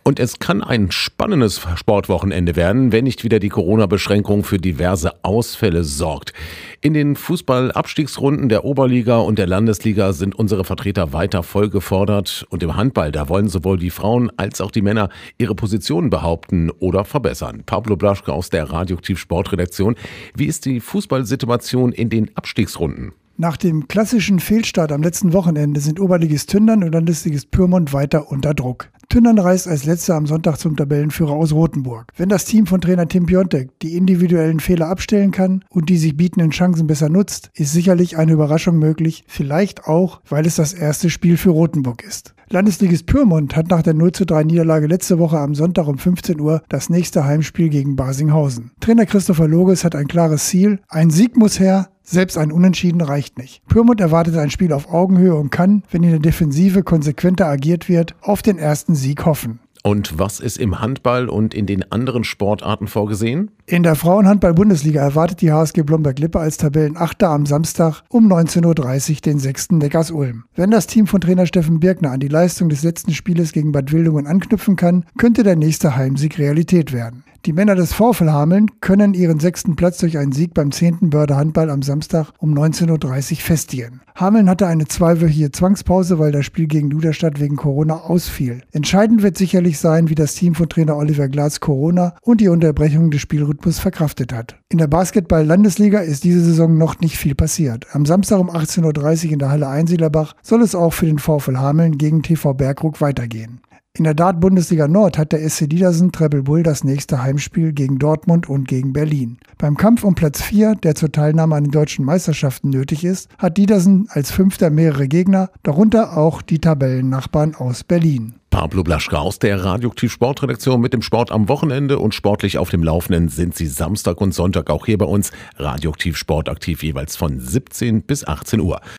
Und es kann ein spannendes Sportwochenende werden, wenn nicht wieder die Corona-Beschränkung für diverse Ausfälle sorgt. In den Fußball-Abstiegsrunden der Oberliga und der Landesliga sind unsere Vertreter weiter voll gefordert. Und im Handball, da wollen sowohl die Frauen als auch die Männer ihre Positionen behaupten oder verbessern. Pablo Blaschke aus der Radioaktiv Sportredaktion. Wie ist die Fußballsituation in den Abstiegsrunden? Nach dem klassischen Fehlstart am letzten Wochenende sind Oberligist Tündern und Landesligist Pyrmont weiter unter Druck. Tündern reist als Letzter am Sonntag zum Tabellenführer aus Rothenburg. Wenn das Team von Trainer Tim Piontek die individuellen Fehler abstellen kann und die sich bietenden Chancen besser nutzt, ist sicherlich eine Überraschung möglich, vielleicht auch, weil es das erste Spiel für Rothenburg ist. Landesligist Pyrmont hat nach der 0:3 Niederlage letzte Woche am Sonntag um 15 Uhr das nächste Heimspiel gegen Barsinghausen. Trainer Christopher Loges hat ein klares Ziel: ein Sieg muss her, selbst ein Unentschieden reicht nicht. Pyrmont erwartet ein Spiel auf Augenhöhe und kann, wenn in der Defensive konsequenter agiert wird, auf den ersten Sieg hoffen. Und was ist im Handball und in den anderen Sportarten vorgesehen? In der Frauenhandball-Bundesliga erwartet die HSG Blomberg-Lippe als Tabellenachter am Samstag um 19:30 Uhr den 6. Neckars-Ulm. Wenn das Team von Trainer Steffen Birkner an die Leistung des letzten Spieles gegen Bad Wildungen anknüpfen kann, könnte der nächste Heimsieg Realität werden. Die Männer des VfL Hameln können ihren 6. Platz durch einen Sieg beim 10. Börde Handball am Samstag um 19:30 Uhr festigen. Hameln hatte eine 2-wöchige Zwangspause, weil das Spiel gegen Duderstadt wegen Corona ausfiel. Entscheidend wird sicherlich sein, wie das Team von Trainer Oliver Glatz Corona und die Unterbrechung des Spielrhythmus verkraftet hat. In der Basketball-Landesliga ist diese Saison noch nicht viel passiert. Am Samstag um 18:30 Uhr in der Halle Einsiedlerbach soll es auch für den VfL Hameln gegen TV Bergruck weitergehen. In der Dart-Bundesliga Nord hat der SC Diedersen Treble Bull das nächste Heimspiel gegen Dortmund und gegen Berlin. Beim Kampf um Platz 4, der zur Teilnahme an den deutschen Meisterschaften nötig ist, hat Diedersen als Fünfter mehrere Gegner, darunter auch die Tabellennachbarn aus Berlin. Pablo Blaschke aus der Radioaktiv Sportredaktion mit dem Sport am Wochenende, und sportlich auf dem Laufenden sind Sie Samstag und Sonntag auch hier bei uns. Radioaktiv Sportaktiv jeweils von 17 bis 18 Uhr.